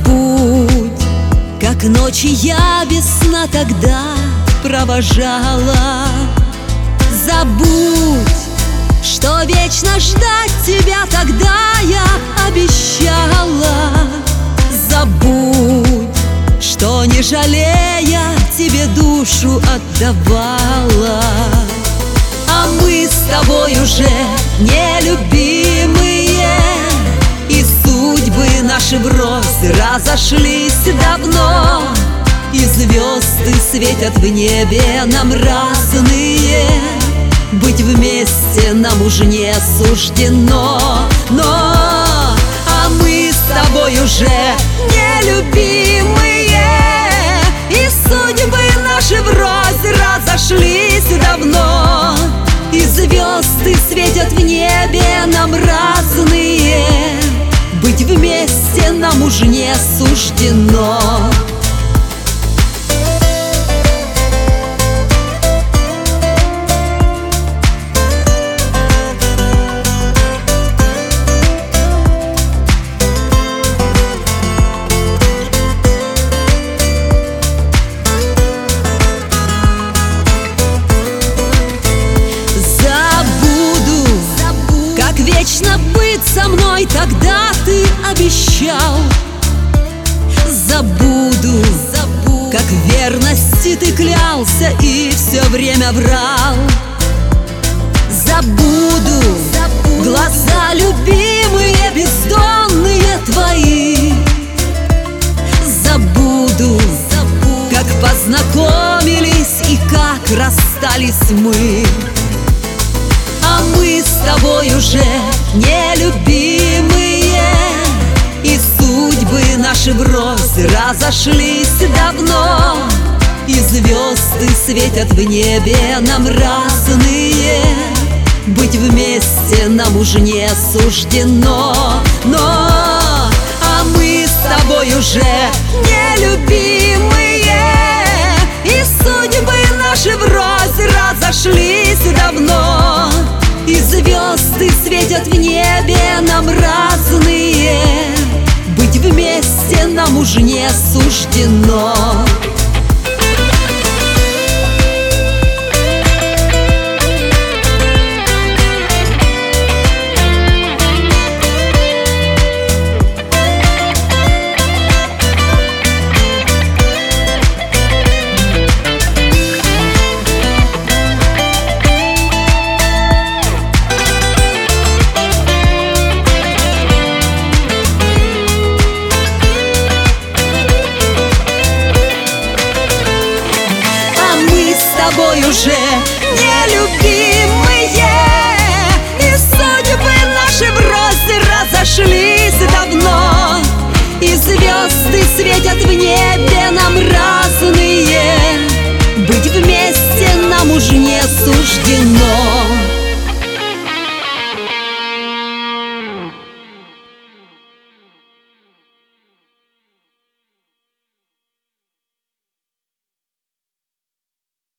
Забудь, как ночи я без сна тогда провожала. Забудь, что вечно ждать тебя тогда я обещала. Забудь, что не жалея тебе душу отдавала. А мы с тобой уже нелюбимые, и судьбы наши врозь разошлись давно, и звезды светят в небе нам разные. Быть вместе нам уж не суждено, а мы с тобой уже нелюбимые, и судьбы наши врозь разошлись давно, и звезды светят в небе нам разные. Быть вместе нам уж не суждено. Вечно быть со мной тогда ты обещал. Забуду, как в верности ты клялся и все время врал. Забуду глаза любимые, бездонные твои. Забуду, как познакомились и как расстались мы. А мы с тобой уже нелюбимые, и судьбы наши врозь разошлись давно, и звезды светят в небе нам разные. Быть вместе нам уж не суждено, а мы с тобой уже нелюбимые, и судьбы наши врозь разошлись давно, и звезды светят в небе нам разные. Быть вместе нам уж не суждено. С тобой уже нелюбимые, и судьбы наши врозь разошлись давно, и звезды светят в небе нам разные. Быть вместе нам уж не суждено.